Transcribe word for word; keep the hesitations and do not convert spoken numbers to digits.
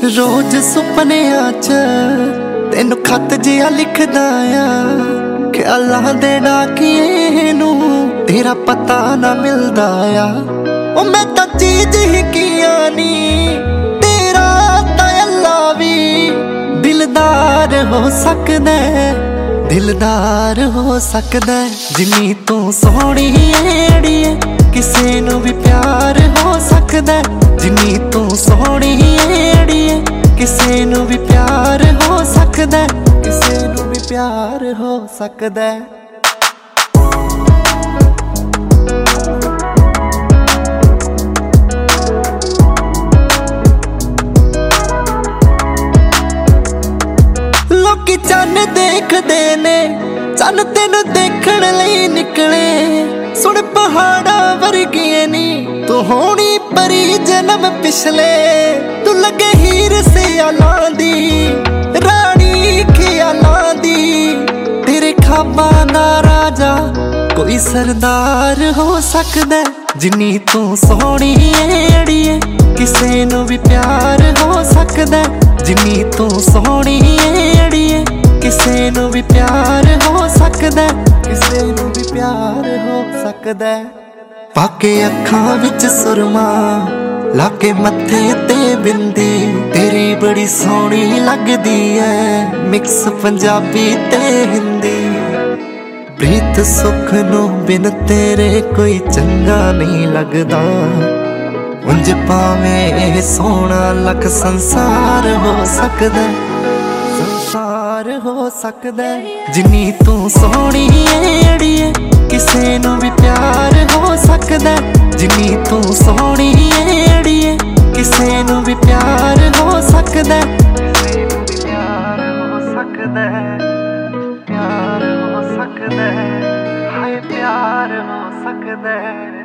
रोज सुपनिया च तेनू खत जिहा लिखदा आ, ख्यालां दे डाकिए नू तेरा पता ना मिलदा आ। ओ मैं तां चीज ही किया नी तेरा तां अल्लाह भी दिलदार हो सकदा है, दिलदार हो सकदा है। जिन्नी तू सोहणी एड़िए किसे नू भी प्यार हो सकदा है, जिन्नी तू सोहणी एड़िए किसे नू भी प्यार हो सकदा है, किसे नू भी प्यार हो सकदा है। लोकी चन्न देखदे ने चन्न तेनू देखण लई निकले, सुन पहाड़ा वर्गिए नी तू होनी परी जन्म पिछले। तू लगे हीर सियालां दी रानी ख्यालां दी, तेरे ख्वाबां दा राजा कोई सरदार हो सकदा है। जिन्नी तू सोहणी एड़िए किसे नू भी प्यार हो सकदा है, जिन्नी तू सोहणी एड़िए किसे नू भी प्यार हो सकदा है, किसे नू भी प्यार हो सकदा है। पाके अखां विच सुरमा लाके मत्थे ते बिंदी, तेरी बड़ी सोहनी लगदी है मिक्स पंजाबी ते हिंदी। प्रीत सुख नू बिन तेरे कोई चंगा नहीं लगदा, उंज भावें सोहना लख संसार हो सकदा है, संसार हो सकदा है। जिन्नी तू सोहणी एड़िए किसे नू भी प्यार हो सकदा है, जिन्नी तू सोहणी एड़िए किसे नू भी प्यार हो सकदा है, किसे नू भी प्यार हो सकदा है, प्यार हो सकदा है, हाय प्यार हो सकदा है।